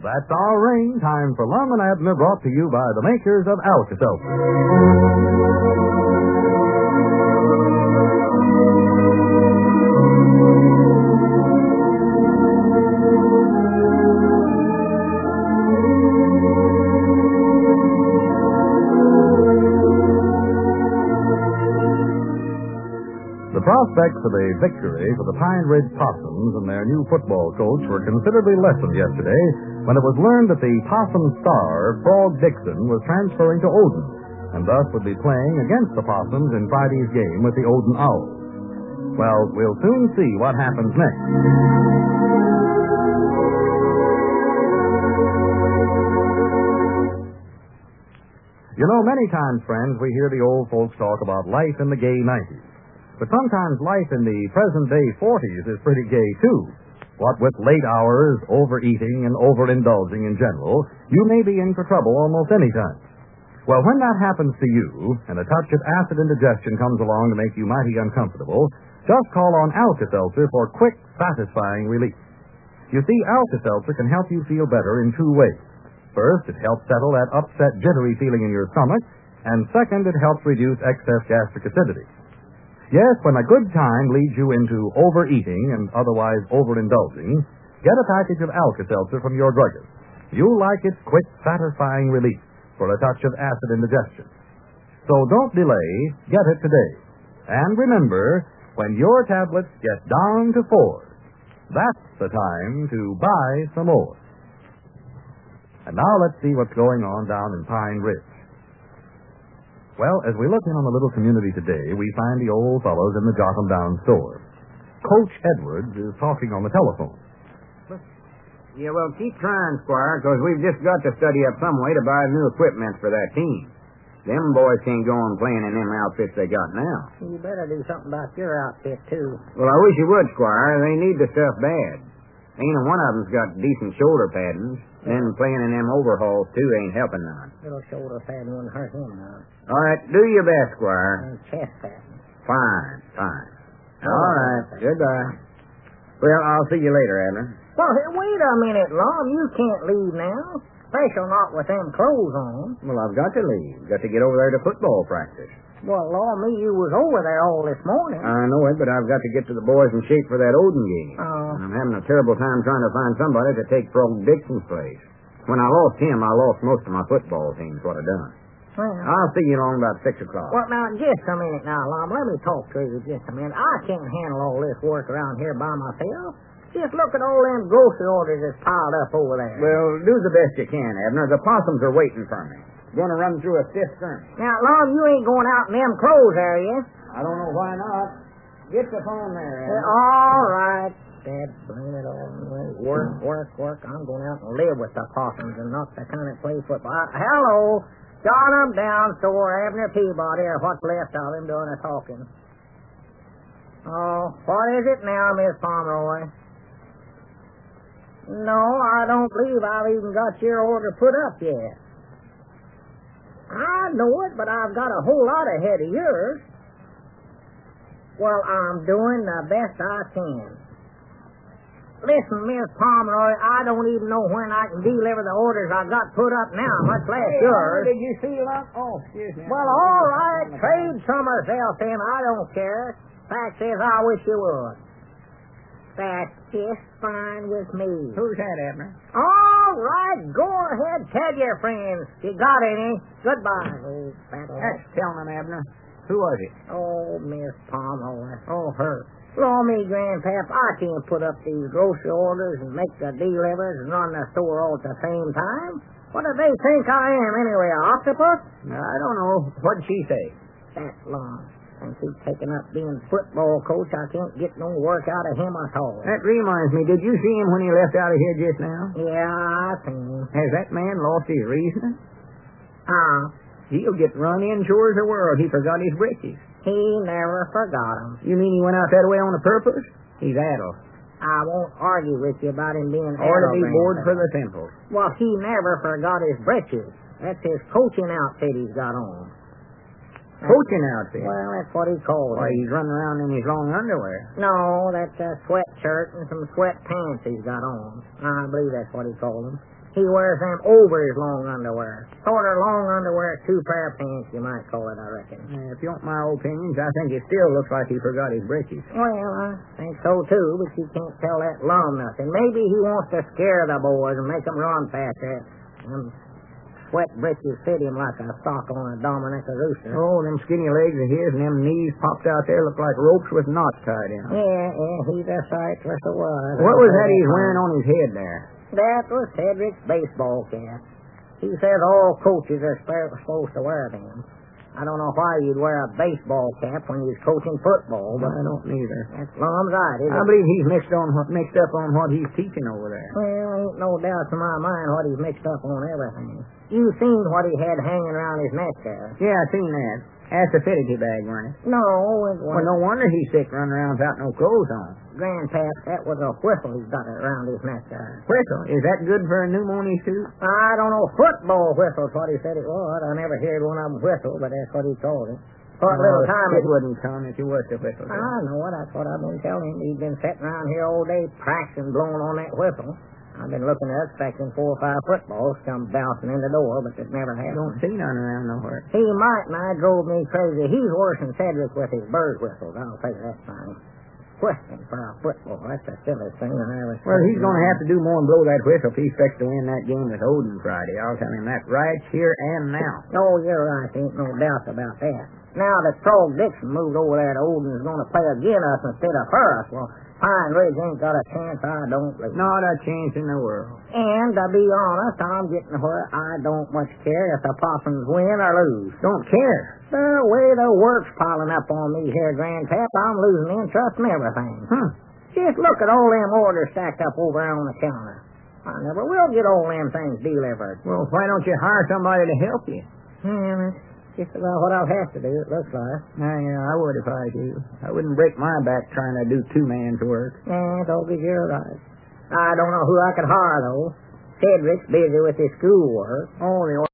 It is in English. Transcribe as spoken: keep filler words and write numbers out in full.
That's our ring. Time for Lum and Abner, brought to you by the makers of Alka-Seltzer. The prospects of a victory for the Pine Ridge Possums and their new football coach were considerably lessened yesterday when it was learned that the Possum star, Frog Dixon, was transferring to Odin, and thus would be playing against the Possums in Friday's game with the Odin Owls. Well, we'll soon see what happens next. You know, many times, friends, we hear the old folks talk about life in the gay nineties. But sometimes life in the present-day forties is pretty gay, too. What with late hours, overeating, and overindulging in general, you may be in for trouble almost any time. Well, when that happens to you, and a touch of acid indigestion comes along to make you mighty uncomfortable, just call on Alka-Seltzer for quick, satisfying relief. You see, Alka-Seltzer can help you feel better in two ways. First, it helps settle that upset, jittery feeling in your stomach, and second, it helps reduce excess gastric acidity. Yes, when a good time leads you into overeating and otherwise overindulging, get a package of Alka-Seltzer from your druggist. You'll like its quick, satisfying relief for a touch of acid indigestion. So don't delay, get it today. And remember, when your tablets get down to four, that's the time to buy some more. And now let's see what's going on down in Pine Ridge. Well, as we look in on the little community today, we find the old fellows in the Jot 'em Down store. Coach Edwards is talking on the telephone. Yeah, well, keep trying, Squire, because we've just got to study up some way to buy new equipment for that team. Them boys can't go on playing in them outfits they got now. You better do something about your outfit, too. Well, I wish you would, Squire. They need the stuff bad. Ain't one of them's got decent shoulder paddings. Then playing in them overhauls, too, ain't helping none. Little shoulder padding wouldn't hurt him none. All right, do your best, Squire. And chest padding. Fine, fine. All right, goodbye. Well, I'll see you later, Adler. Well, hey, wait a minute, Lum. You can't leave now. Special not with them clothes on. Well, I've got to leave. Got to get over there to football practice. Well, Law me, you was over there all this morning. I know it, but I've got to get to the boys in shape for that Odin game. Oh. And I'm having a terrible time trying to find somebody to take Frog Dixon's place. When I lost him, I lost most of my football teams, what I done. Well, I'll see you along about six o'clock. well, now, just a minute now, Lum. Let me talk to you just a minute. I can't handle all this work around here by myself. Just look at all them grocery orders that's piled up over there. Well, do the best you can, Abner. The possums are waiting for me. Going to run through a stiff skirmish. Now, Lum, you ain't going out in them clothes, are you? I don't know why not. Get the phone there, Abner. Uh, all right. Dad, blame it all. Work, work, work. I'm going out and live with the possums and not the kind of play football. Uh, hello. Jot 'em Down store, Abner Peabody, or what's left of him doing the talking. Oh, what is it now, Miss Pomeroy? No, I don't believe I've even got your order put up yet. I know it, but I've got a whole lot ahead of yours. Well, I'm doing the best I can. Listen, Miss Pomeroy, I don't even know when I can deliver the orders I got put up now, much less Hey, yours. Did you see that? Oh, excuse me. Well, all right, trade somewhere else in. I don't care. Fact is, I wish you would. That's just fine with me. Who's that, Abner? All right, go ahead, tell your friends. You got any? Goodbye. Oh, That's telling them, Abner. Who was it? Oh, Miss Pomeroy. Oh, her. Law me, Grandpap, I can't put up these grocery orders and make the delivers and run the store all at the same time. What do they think I am, anyway, an octopus? I don't know. What'd she say? That long. And keep taking up being football coach, I can't get no work out of him at all. That reminds me, did you see him when he left out of here just now? Yeah, I seen him. Has that man lost his reason? Ah, He'll get run in sure as the world. He forgot his britches. he never forgot him. You mean he went out that way on a purpose? He's addle. I won't argue with you about him being Or to be addle, bored for Grandpap. the temple. Well, he never forgot his breeches. That's his coaching outfit he's got on. Coaching outfit? Well, that's what he calls Why, it. he's running around in his long underwear. No, that's a sweatshirt and some sweat pants he's got on. I believe that's what he called them. He wears them over his long underwear. Sort of long underwear, two pair of pants, you might call it, I reckon. Uh, if you want my opinions, I think it still looks like he forgot his britches. Well, I think so, too, but you can't tell that lum nothing. Maybe he wants to scare the boys and make them run past that. Them sweat britches fit him like a sock on a Dominica rooster. Oh, them skinny legs of his and them knees popped out there look like ropes with knots tied in them. Yeah, yeah, he's a sight for the world. What was that he's wearing on his head there? That was Cedric's baseball cap. He says all coaches are supposed to wear them. I don't know why you'd wear a baseball cap when you're coaching football, but I don't neither. That's Lum's idea. I believe he's mixed on what mixed up on what he's teaching over there. Well, ain't no doubt in my mind what he's mixed up on everything. You seen what he had hanging around his neck there? Yeah, I seen that. That's a fidgety bag, weren't it? No, it Well, wasn't. no wonder he's sick running around without no clothes on. Grandpap, that was a whistle he's got around his neck there. Whistle? Is that good for a pneumonia suit? I don't know, football whistle's what he said it was. I never heard one of them whistle, but that's what he called it. For a little time it wouldn't come if you was to whistle. I know it. That's what I've been telling him. He's been sitting around here all day practicing blowing on that whistle. I've been looking at expecting four or five footballs come bouncing in the door, but it never happened. Don't see none around nowhere. He might, and I drove me crazy. He's worse than Cedric with his bird whistles. I'll tell you that fine. Question for a football. That's the silliest thing I ever Well, he's going to have to do more than blow that whistle if he expects to win that game with Odin Friday. I'll tell him that right here and now. Oh, you're right. Ain't no doubt about that. Now that Frog Dixon moved over there to Odin's going to play against us instead of for us, well, Pine Ridge ain't got a chance, I don't believe. Not a chance in the world. And to be honest, I'm getting where I don't much care if the Possums win or lose. Don't care. The way the work's piling up on me here, Grandpap, I'm losing interest in everything. Huh. Just look at all them orders stacked up over there on the counter. I never will get all them things delivered. Well, why don't you hire somebody to help you? Hmm, just about what I'll have to do, it looks like. Nah, yeah, I would if I do. I wouldn't break my back trying to do two man's work. Yeah, Toby, you're right. I don't know who I could hire, though. Cedric's busy with his schoolwork. Oh, the